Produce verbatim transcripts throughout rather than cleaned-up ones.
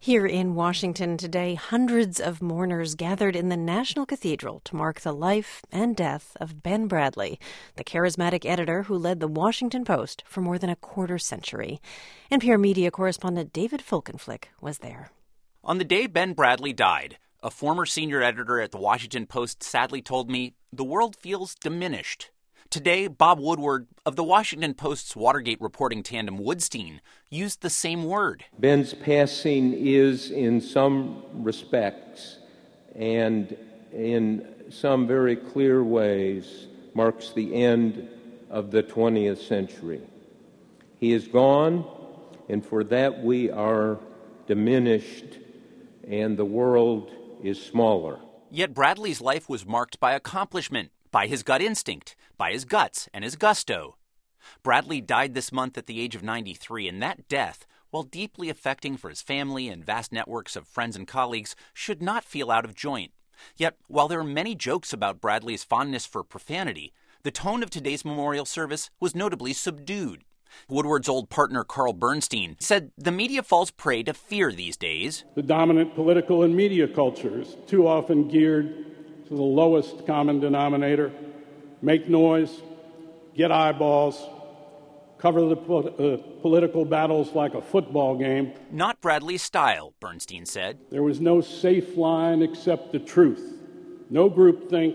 Here in Washington today, hundreds of mourners gathered in the National Cathedral to mark the life and death of Ben Bradlee, the charismatic editor who led the Washington Post for more than a quarter century. N P R media correspondent David Folkenflik was there. On the day Ben Bradlee died, a former senior editor at the Washington Post sadly told me, the world feels diminished. Today, Bob Woodward of the Washington Post's Watergate reporting tandem Woodstein used the same word. Ben's passing is, in some respects, and in some very clear ways, marks the end of the twentieth century. He is gone, and for that we are diminished, and the world is smaller. Yet Bradlee's life was marked by accomplishment, by his gut instinct, by his guts and his gusto. Bradlee died this month at the age of ninety-three, and that death, while deeply affecting for his family and vast networks of friends and colleagues, should not feel out of joint. Yet, while there are many jokes about Bradlee's fondness for profanity, the tone of today's memorial service was notably subdued. Woodward's old partner Carl Bernstein said the media falls prey to fear these days. The dominant political and media cultures, too often geared to the lowest common denominator, make noise, get eyeballs, cover the po- uh, political battles like a football game. Not Bradlee's style, Bernstein said. There was no safe line except the truth. No groupthink.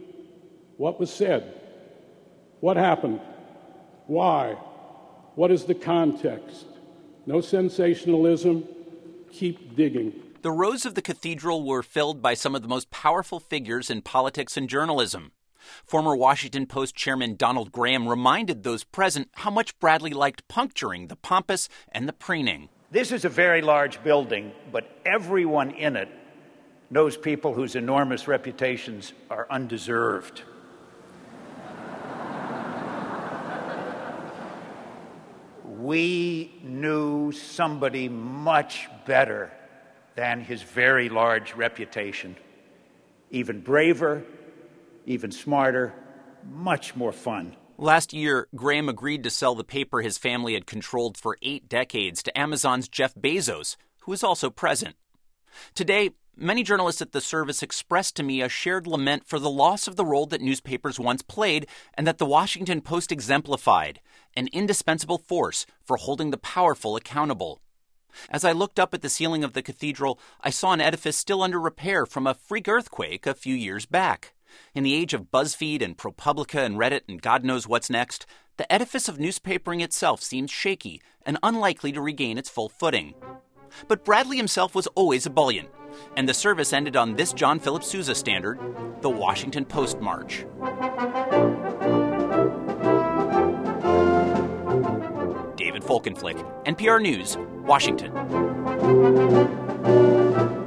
What was said? What happened? Why? What is the context? No sensationalism. Keep digging. The rows of the cathedral were filled by some of the most powerful figures in politics and journalism. Former Washington Post chairman Donald Graham reminded those present how much Bradlee liked puncturing the pompous and the preening. This is a very large building, but everyone in it knows people whose enormous reputations are undeserved. We knew somebody much better than his very large reputation. Even braver, even smarter, much more fun. Last year, Graham agreed to sell the paper his family had controlled for eight decades to Amazon's Jeff Bezos, who was also present. Today, many journalists at the service expressed to me a shared lament for the loss of the role that newspapers once played and that the Washington Post exemplified, an indispensable force for holding the powerful accountable. As I looked up at the ceiling of the cathedral, I saw an edifice still under repair from a freak earthquake a few years back. In the age of BuzzFeed and ProPublica and Reddit and God knows what's next, the edifice of newspapering itself seems shaky and unlikely to regain its full footing. But Bradlee himself was always ebullient, and the service ended on this John Philip Sousa standard, the Washington Post March. David Folkenflik, N P R News, Washington.